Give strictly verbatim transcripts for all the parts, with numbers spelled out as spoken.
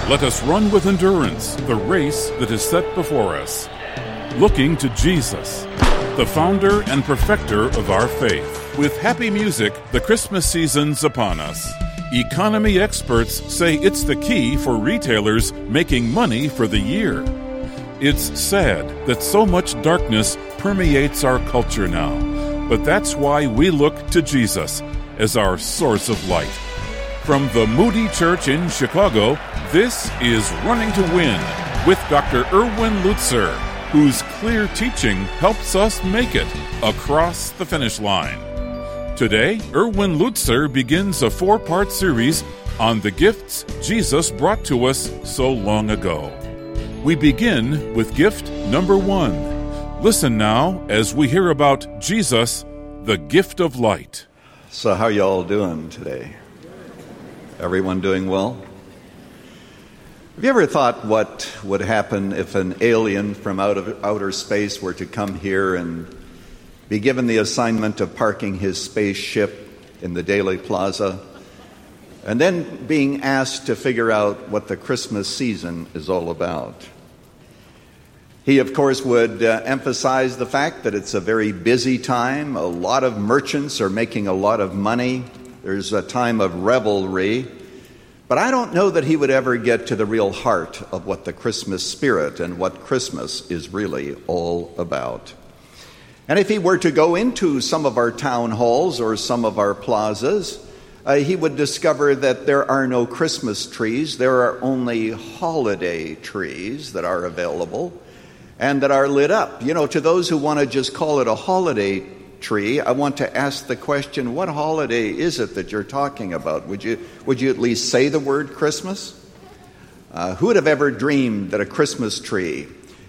Let us run with endurance the race that is set before us, looking to Jesus, the founder and perfecter of our faith. With happy music, the Christmas season's upon us. Economy experts say it's the key for retailers making money for the year. It's sad that so much darkness permeates our culture now, but that's why we look to Jesus as our source of light. From the Moody Church in Chicago, this is Running to Win with Doctor Erwin Lutzer, whose clear teaching helps us make it across the finish line. Today, Erwin Lutzer begins a four-part series on the gifts Jesus brought to us so long ago. We begin with gift number one. Listen now as we hear about Jesus, the gift of light. So how y'all doing today? Everyone doing well? Have you ever thought what would happen if an alien from out of outer space were to come here and be given the assignment of parking his spaceship in the Daley Plaza, and then being asked to figure out what the Christmas season is all about? He, of course, would uh, emphasize the fact that it's a very busy time. A lot of merchants are making a lot of money. There's a time of revelry. But I don't know that he would ever get to the real heart of what the Christmas spirit and what Christmas is really all about. And if he were to go into some of our town halls or some of our plazas, uh, he would discover that there are no Christmas trees. There are only holiday trees that are available and that are lit up. You know, to those who want to just call it a holiday tree, I want to ask the question, what holiday is it that you're talking about? Would you would you at least say the word Christmas? Uh, who would have ever dreamed that a Christmas tree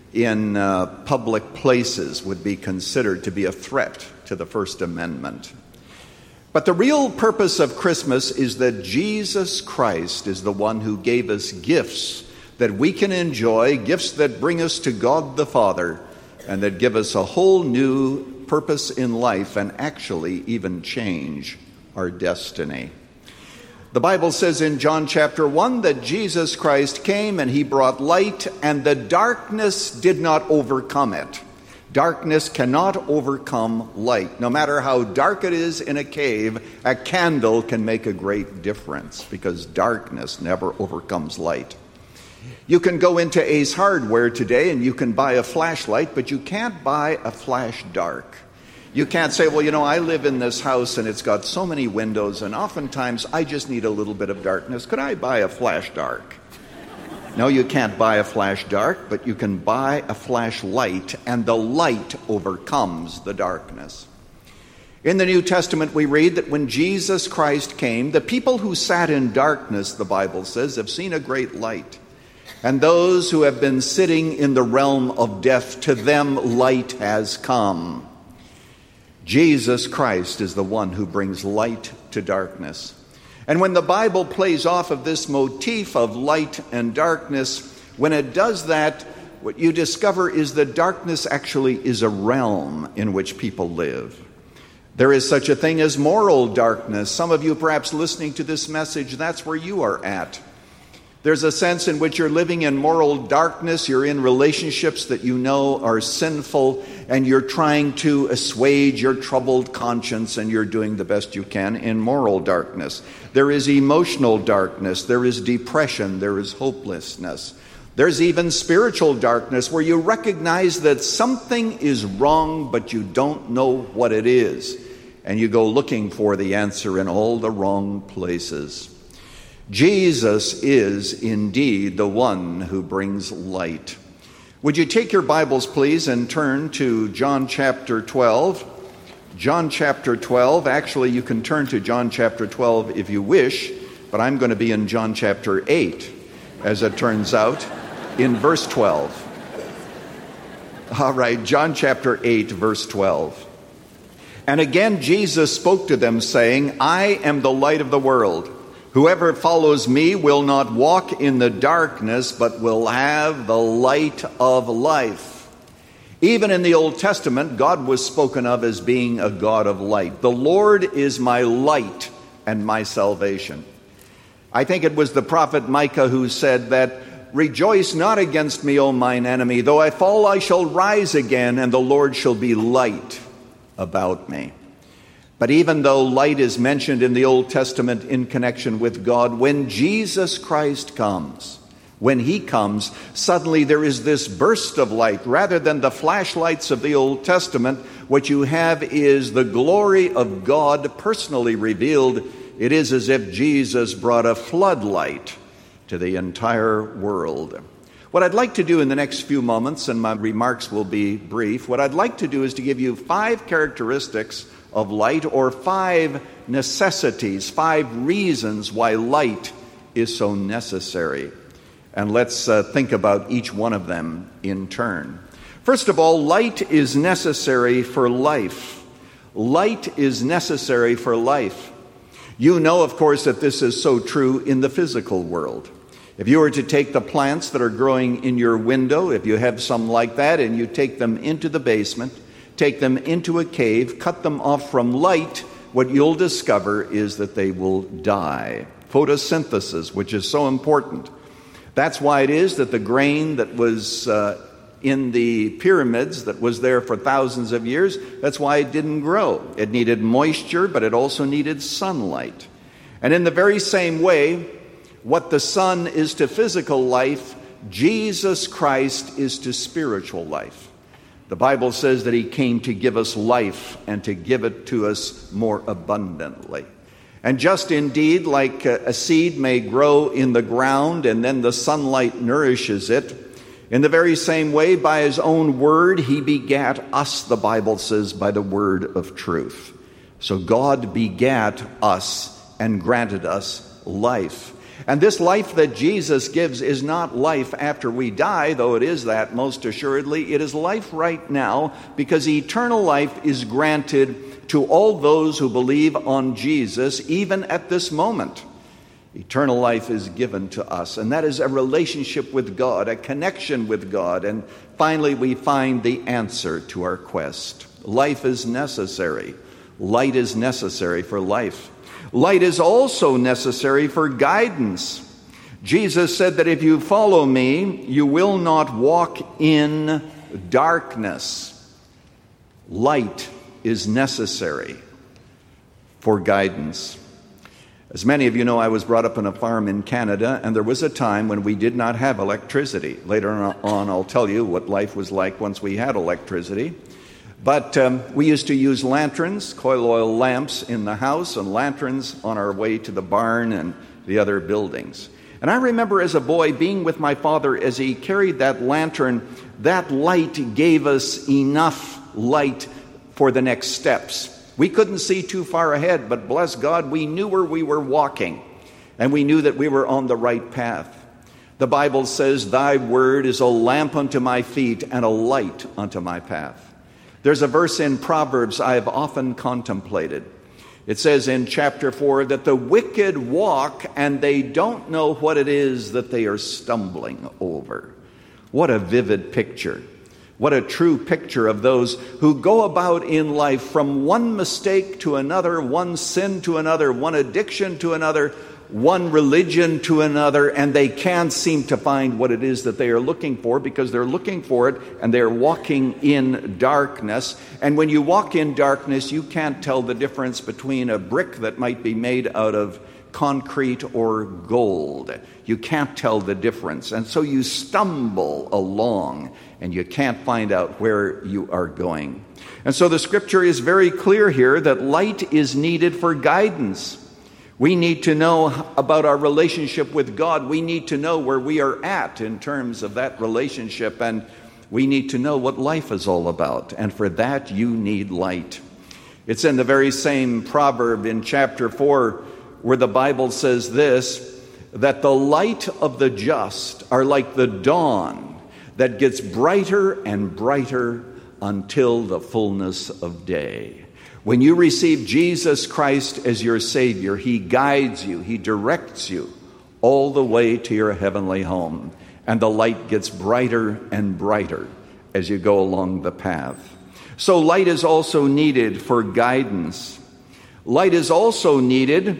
in uh, public places would be considered to be a threat to the First Amendment? But the real purpose of Christmas is that Jesus Christ is the one who gave us gifts that we can enjoy, gifts that bring us to God the Father, and that give us a whole new purpose in life and actually even change our destiny. The Bible says in John chapter one that Jesus Christ came and he brought light, and the darkness did not overcome it. Darkness cannot overcome light. No matter how dark it is in a cave, a candle can make a great difference because darkness never overcomes light. You can go into Ace Hardware today and you can buy a flashlight, but you can't buy a flash dark. You can't say, well, you know, I live in this house and it's got so many windows and oftentimes I just need a little bit of darkness. Could I buy a flash dark? No, you can't buy a flash dark, but you can buy a flashlight, and the light overcomes the darkness. In the New Testament, we read that when Jesus Christ came, the people who sat in darkness, the Bible says, have seen a great light. And those who have been sitting in the realm of death, to them light has come. Jesus Christ is the one who brings light to darkness. And when the Bible plays off of this motif of light and darkness, when it does that, what you discover is that darkness actually is a realm in which people live. There is such a thing as moral darkness. Some of you perhaps listening to this message, that's where you are at. There's a sense in which you're living in moral darkness. You're in relationships that you know are sinful, and you're trying to assuage your troubled conscience, and you're doing the best you can in moral darkness. There is emotional darkness. There is depression. There is hopelessness. There's even spiritual darkness where you recognize that something is wrong, but you don't know what it is, and you go looking for the answer in all the wrong places. Jesus is indeed the one who brings light. Would you take your Bibles, please, and turn to John chapter twelve. John chapter twelve. Actually, you can turn to John chapter twelve if you wish, but I'm going to be in John chapter eight, as it turns out, in verse twelve. All right, John chapter eight, verse twelve. And again Jesus spoke to them, saying, I am the light of the world. Whoever follows me will not walk in the darkness, but will have the light of life. Even in the Old Testament, God was spoken of as being a God of light. The Lord is my light and my salvation. I think it was the prophet Micah who said that, "Rejoice not against me, O mine enemy. Though I fall, I shall rise again, and the Lord shall be light about me." But even though light is mentioned in the Old Testament in connection with God, when Jesus Christ comes, when he comes, suddenly there is this burst of light. Rather than the flashlights of the Old Testament, what you have is the glory of God personally revealed. It is as if Jesus brought a floodlight to the entire world. What I'd like to do in the next few moments, and my remarks will be brief, what I'd like to do is to give you five characteristics of light, or five necessities, five reasons why light is so necessary. And let's uh, think about each one of them in turn. First of all, light is necessary for life. Light is necessary for life. You know, of course, that this is so true in the physical world. If you were to take the plants that are growing in your window, if you have some like that, and you take them into the basement, take them into a cave, cut them off from light, what you'll discover is that they will die. Photosynthesis, which is so important. That's why it is that the grain that was uh, in the pyramids, that was there for thousands of years, that's why it didn't grow. It needed moisture, but it also needed sunlight. And in the very same way, what the sun is to physical life, Jesus Christ is to spiritual life. The Bible says that he came to give us life and to give it to us more abundantly. And just indeed, like a seed may grow in the ground and then the sunlight nourishes it, in the very same way, by his own word, he begat us, the Bible says, by the word of truth. So God begat us and granted us life. And this life that Jesus gives is not life after we die, though it is that most assuredly. It is life right now, because eternal life is granted to all those who believe on Jesus, even at this moment. Eternal life is given to us, and that is a relationship with God, a connection with God. And finally, we find the answer to our quest. Life is necessary. Light is necessary for life. Light is also necessary for guidance. Jesus said that if you follow me, you will not walk in darkness. Light is necessary for guidance. As many of you know, I was brought up on a farm in Canada, and there was a time when we did not have electricity. Later on, I'll tell you what life was like once we had electricity. But um, we used to use lanterns, coil oil lamps in the house, and lanterns on our way to the barn and the other buildings. And I remember as a boy being with my father as he carried that lantern. That light gave us enough light for the next steps. We couldn't see too far ahead, but bless God, we knew where we were walking, and we knew that we were on the right path. The Bible says, "Thy word is a lamp unto my feet and a light unto my path." There's a verse in Proverbs I have often contemplated. It says in chapter four that the wicked walk and they don't know what it is that they are stumbling over. What a vivid picture. What a true picture of those who go about in life from one mistake to another, one sin to another, one addiction to another, one religion to another, and they can't seem to find what it is that they are looking for, because they're looking for it and they're walking in darkness. And when you walk in darkness, you can't tell the difference between a brick that might be made out of concrete or gold. You can't tell the difference. And so you stumble along and you can't find out where you are going. And so the scripture is very clear here that light is needed for guidance. We need to know about our relationship with God. We need to know where we are at in terms of that relationship, and we need to know what life is all about. And for that, you need light. It's in the very same proverb in chapter four where the Bible says this, that the light of the just are like the dawn that gets brighter and brighter until the fullness of day. When you receive Jesus Christ as your Savior, He guides you, He directs you all the way to your heavenly home. And the light gets brighter and brighter as you go along the path. So light is also needed for guidance. Light is also needed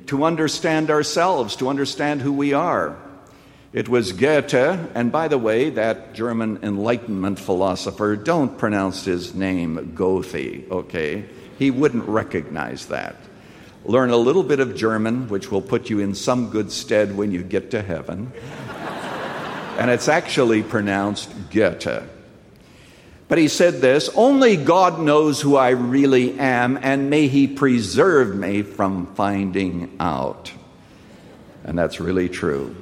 to understand ourselves, to understand who we are. It was Goethe, and by the way, that German Enlightenment philosopher, don't pronounce his name Goethe, okay? He wouldn't recognize that. Learn a little bit of German, which will put you in some good stead when you get to heaven. And it's actually pronounced Goethe. But he said this, "Only God knows who I really am, and may He preserve me from finding out." And that's really true.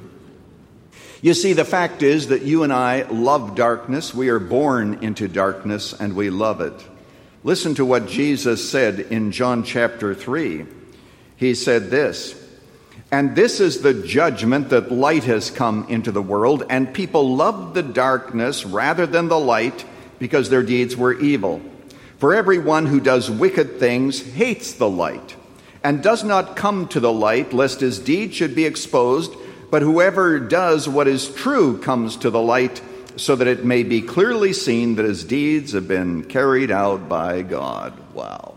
You see, the fact is that you and I love darkness. We are born into darkness, and we love it. Listen to what Jesus said in John chapter three. He said this, "And this is the judgment, that light has come into the world, and people loved the darkness rather than the light, because their deeds were evil. For everyone who does wicked things hates the light, and does not come to the light, lest his deeds should be exposed. But whoever does what is true comes to the light, so that it may be clearly seen that his deeds have been carried out by God." Wow.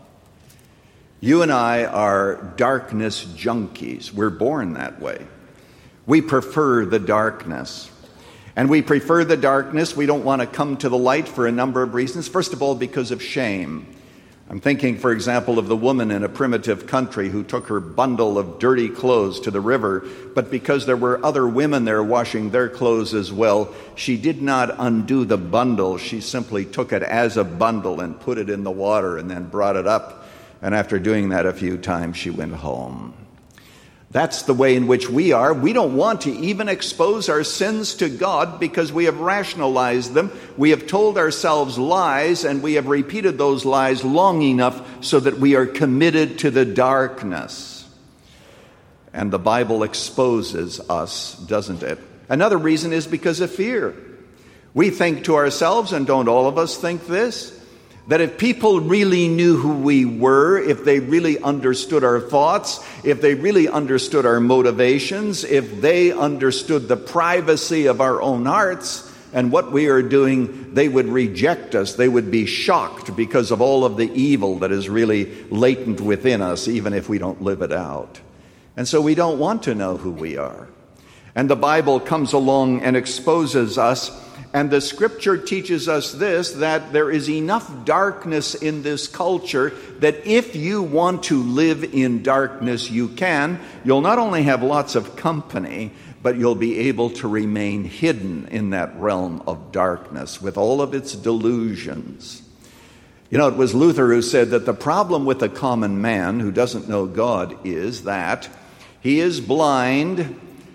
You and I are darkness junkies. We're born that way. We prefer the darkness. And we prefer the darkness. We don't want to come to the light for a number of reasons. First of all, because of shame. I'm thinking, for example, of the woman in a primitive country who took her bundle of dirty clothes to the river, but because there were other women there washing their clothes as well, she did not undo the bundle. She simply took it as a bundle and put it in the water and then brought it up. And after doing that a few times, she went home. That's the way in which we are. We don't want to even expose our sins to God because we have rationalized them. We have told ourselves lies, and we have repeated those lies long enough so that we are committed to the darkness. And the Bible exposes us, doesn't it? Another reason is because of fear. We think to ourselves, and don't all of us think this, that if people really knew who we were, if they really understood our thoughts, if they really understood our motivations, if they understood the privacy of our own hearts and what we are doing, they would reject us. They would be shocked because of all of the evil that is really latent within us, even if we don't live it out. And so we don't want to know who we are. And the Bible comes along and exposes us. And the Scripture teaches us this, that there is enough darkness in this culture that if you want to live in darkness, you can. You'll not only have lots of company, but you'll be able to remain hidden in that realm of darkness with all of its delusions. You know, it was Luther who said that the problem with the common man who doesn't know God is that he is blind,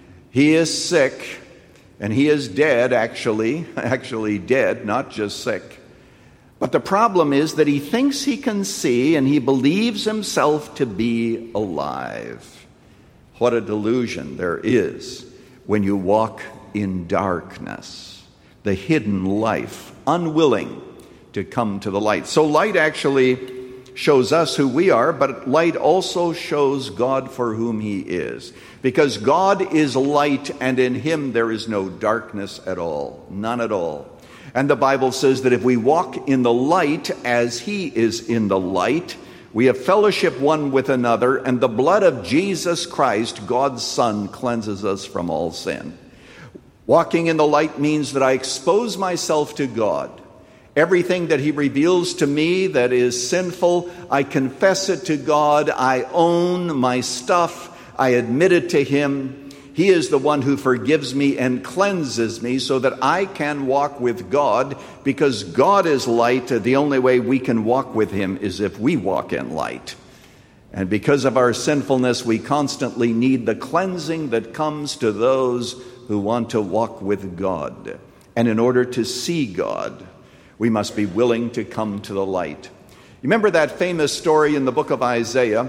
he is sick, and he is dead, actually, actually dead, not just sick. But the problem is that he thinks he can see, and he believes himself to be alive. What a delusion there is when you walk in darkness, the hidden life, unwilling to come to the light. So light actually shows us who we are, but light also shows God for whom He is. Because God is light, and in Him there is no darkness at all, none at all. And the Bible says that if we walk in the light as He is in the light, we have fellowship one with another, and the blood of Jesus Christ, God's Son, cleanses us from all sin. Walking in the light means that I expose myself to God. Everything that He reveals to me that is sinful, I confess it to God. I own my stuff. I admit it to Him. He is the one who forgives me and cleanses me so that I can walk with God, because God is light. The only way we can walk with Him is if we walk in light. And because of our sinfulness, we constantly need the cleansing that comes to those who want to walk with God. And in order to see God, we must be willing to come to the light. You remember that famous story in the book of Isaiah?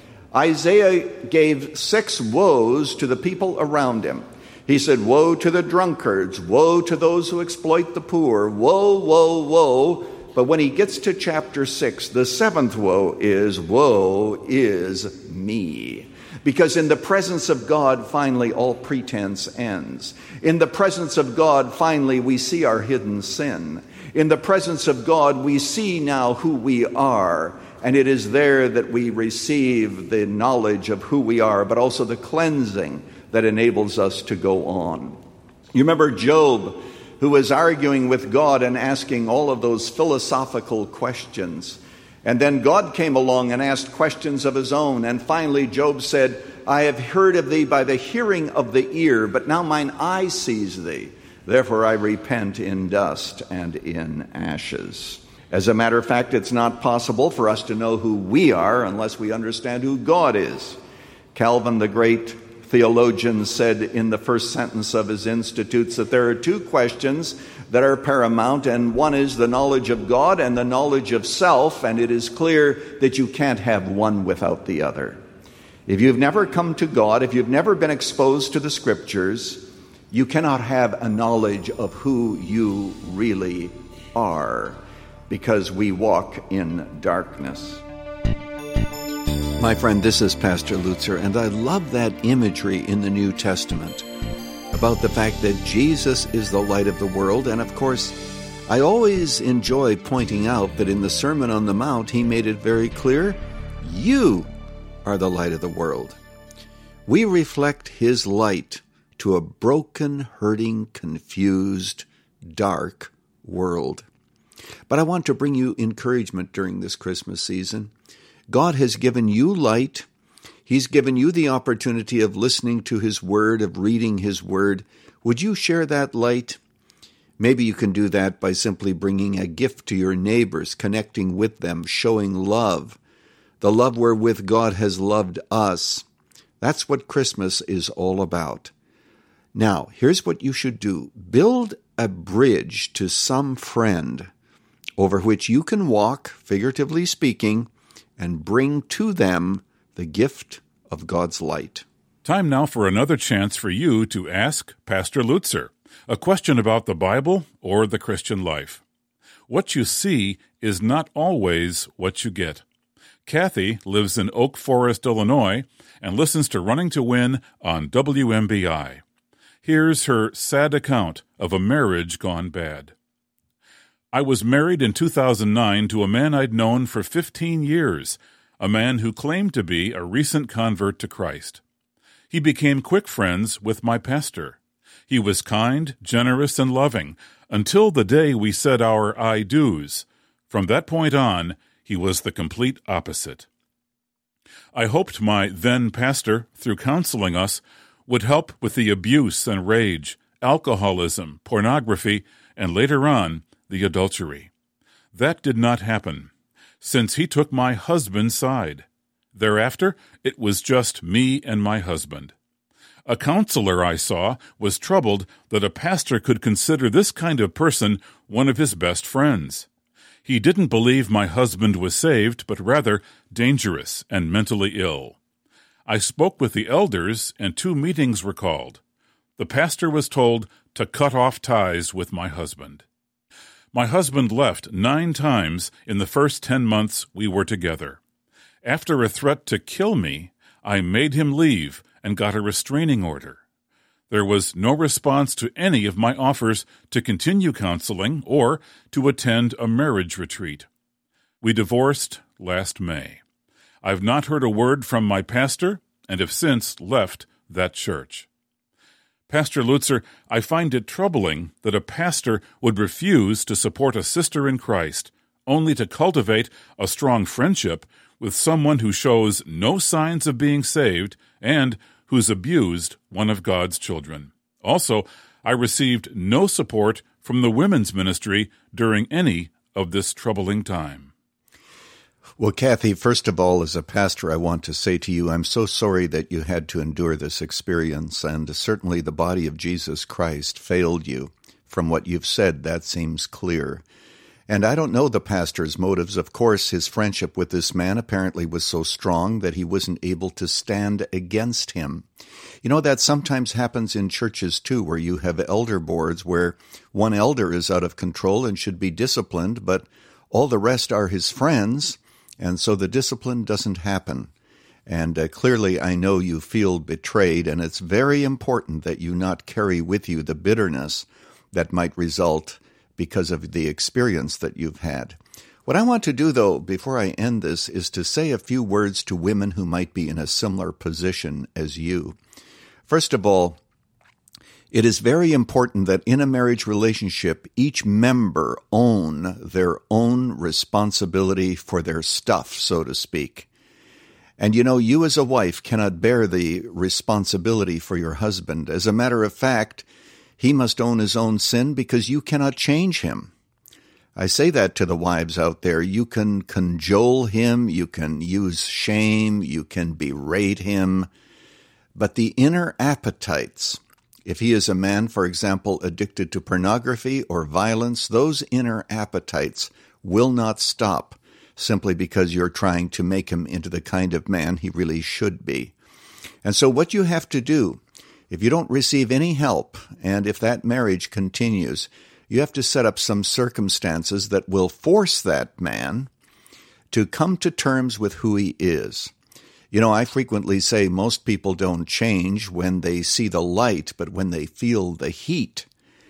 Isaiah gave six woes to the people around him. He said, woe to the drunkards, woe to those who exploit the poor, woe, woe, woe. But when he gets to chapter six, the seventh woe is, woe is me. Because in the presence of God, finally, all pretense ends. In the presence of God, finally, we see our hidden sin. In the presence of God, we see now who we are. and it is there that we receive the knowledge of who we are, but also the cleansing that enables us to go on. You remember Job, who was arguing with God and asking all of those philosophical questions. And then God came along and asked questions of his own. And finally Job said, I have heard of thee by the hearing of the ear, but now mine eye sees thee. Therefore I repent in dust and in ashes. As a matter of fact, it's not possible for us to know who we are unless we understand who God is. Calvin, the great theologian, said in the first sentence of his Institutes that there are two questions that are paramount, and one is the knowledge of God and the knowledge of self, and it is clear that you can't have one without the other. If you've never come to God, if you've never been exposed to the Scriptures, you cannot have a knowledge of who you really are, because we walk in darkness. My friend, this is Pastor Lutzer, and I love that imagery in the New Testament about the fact that Jesus is the light of the world. And of course, I always enjoy pointing out that in the Sermon on the Mount, he made it very clear, you are the light of the world. We reflect his light to a broken, hurting, confused, dark world. But I want to bring you encouragement during this Christmas season. God has given you light. He's given you the opportunity of listening to his word, of reading his word. Would you share that light? Maybe you can do that by simply bringing a gift to your neighbors, connecting with them, showing love, the love wherewith God has loved us. That's what Christmas is all about. Now, here's what you should do. Build a bridge to some friend over which you can walk, figuratively speaking, and bring to them the gift of God's light. Time now for another chance for you to ask Pastor Lutzer a question about the Bible or the Christian life. What you see is not always what you get. Kathy lives in Oak Forest, Illinois, and listens to Running to Win on W M B I. Here's her sad account of a marriage gone bad. I was married in two thousand nine to a man I'd known for fifteen years, a man who claimed to be a recent convert to Christ. He became quick friends with my pastor. He was kind, generous, and loving until the day we said our I do's. From that point on, he was the complete opposite. I hoped my then pastor, through counseling us, would help with the abuse and rage, alcoholism, pornography, and later on, the adultery. That did not happen, since he took my husband's side. Thereafter, it was just me and my husband. A counselor I saw was troubled that a pastor could consider this kind of person one of his best friends. He didn't believe my husband was saved, but rather dangerous and mentally ill. I spoke with the elders, and two meetings were called. The pastor was told to cut off ties with my husband. My husband left nine times in the first ten months we were together. After a threat to kill me, I made him leave and got a restraining order. There was no response to any of my offers to continue counseling or to attend a marriage retreat. We divorced last May. I've not heard a word from my pastor and have since left that church. Pastor Lutzer, I find it troubling that a pastor would refuse to support a sister in Christ, only to cultivate a strong friendship with someone who shows no signs of being saved and who's abused one of God's children. Also, I received no support from the women's ministry during any of this troubling time. Well, Kathy, first of all, as a pastor, I want to say to you, I'm so sorry that you had to endure this experience, and certainly the body of Jesus Christ failed you. From what you've said, that seems clear. And I don't know the pastor's motives. Of course, his friendship with this man apparently was so strong that he wasn't able to stand against him. You know, that sometimes happens in churches, too, where you have elder boards where one elder is out of control and should be disciplined, but all the rest are his friends, and so the discipline doesn't happen. And uh, clearly, I know you feel betrayed, and it's very important that you not carry with you the bitterness that might result because of the experience that you've had. What I want to do, though, before I end this, is to say a few words to women who might be in a similar position as you. First of all, it is very important that in a marriage relationship, each member own their own responsibility for their stuff, so to speak. And you know, you as a wife cannot bear the responsibility for your husband. As a matter of fact, he must own his own sin because you cannot change him. I say that to the wives out there. You can cajole him, you can use shame, you can berate him, but the inner appetites, if he is a man, for example, addicted to pornography or violence, those inner appetites will not stop simply because you're trying to make him into the kind of man he really should be. And so what you have to do, if you don't receive any help, and if that marriage continues, you have to set up some circumstances that will force that man to come to terms with who he is. You know, I frequently say most people don't change when they see the light, but when they feel the heat.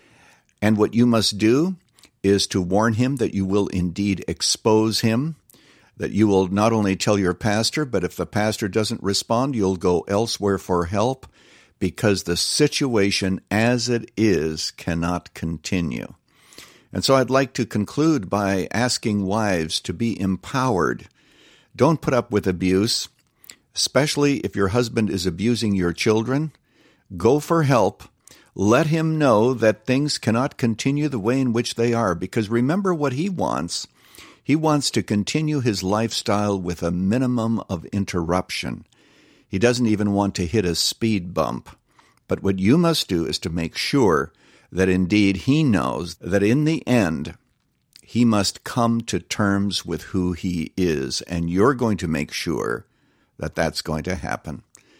And what you must do is to warn him that you will indeed expose him, that you will not only tell your pastor, but if the pastor doesn't respond, you'll go elsewhere for help, because the situation as it is cannot continue. And so I'd like to conclude by asking wives to be empowered. Don't put up with abuse, especially if your husband is abusing your children. Go for help. Let him know that things cannot continue the way in which they are, because remember what he wants. He wants to continue his lifestyle with a minimum of interruption. He doesn't even want to hit a speed bump. But what you must do is to make sure that indeed he knows that in the end, he must come to terms with who he is, and you're going to make sure that that's going to happen.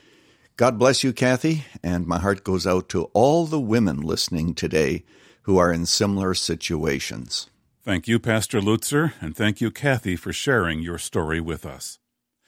God bless you, Kathy, and my heart goes out to all the women listening today who are in similar situations. Thank you, Pastor Lutzer, and thank you, Kathy, for sharing your story with us.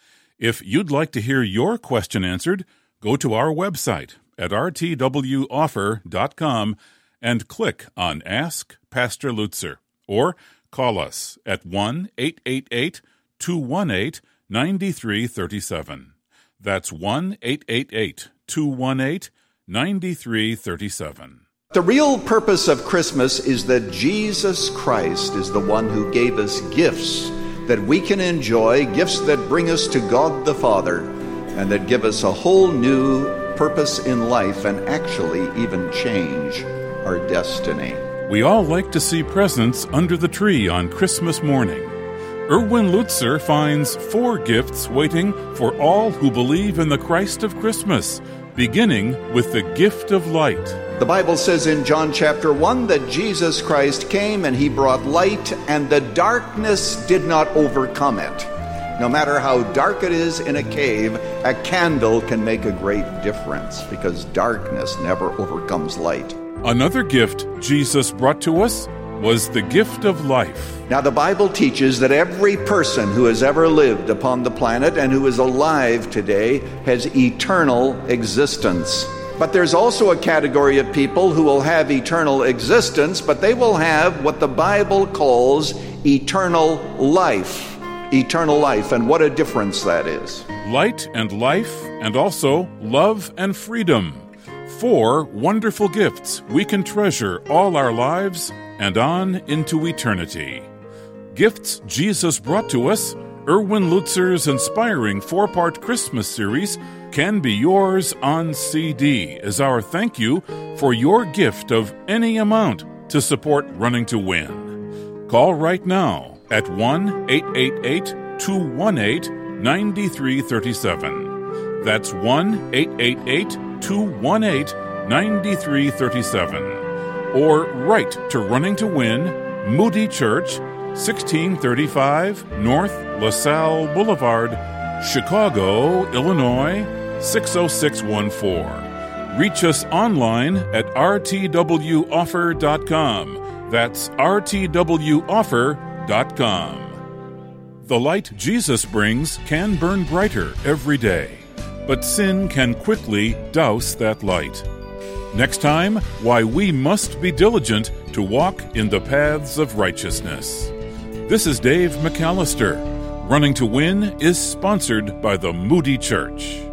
If you'd like to hear your question answered, go to our website at r t w offer dot com and click on Ask Pastor Lutzer, or call us at one eight eight eight, two one eight, nine three three seven. That's one eight eight eight, two one eight, nine three three seven. The real purpose of Christmas is that Jesus Christ is the one who gave us gifts that we can enjoy, gifts that bring us to God the Father, and that give us a whole new purpose in life and actually even change our destiny. We all like to see presents under the tree on Christmas morning. Erwin Lutzer finds four gifts waiting for all who believe in the Christ of Christmas, beginning with the gift of light. The Bible says in John chapter one that Jesus Christ came and he brought light, and the darkness did not overcome it. No matter how dark it is in a cave, a candle can make a great difference, because darkness never overcomes light. Another gift Jesus brought to us was the gift of life. Now, the Bible teaches that every person who has ever lived upon the planet and who is alive today has eternal existence. But there's also a category of people who will have eternal existence, but they will have what the Bible calls eternal life. Eternal life, and what a difference that is. Light and life, and also love and freedom. Four wonderful gifts we can treasure all our lives and on into eternity. Gifts Jesus brought to us, Erwin Lutzer's inspiring four-part Christmas series, can be yours on C D as our thank you for your gift of any amount to support Running to Win. Call right now at one eight eight eight, two one eight, nine three three seven. That's one eight eight eight, two one eight, nine three three seven. Or write to Running to Win, Moody Church, sixteen thirty-five North LaSalle Boulevard, Chicago, Illinois, six oh six one four. Reach us online at r t w offer dot com. That's r t w offer dot com. The light Jesus brings can burn brighter every day, but sin can quickly douse that light. Next time, why we must be diligent to walk in the paths of righteousness. This is Dave McAllister. Running to Win is sponsored by the Moody Church.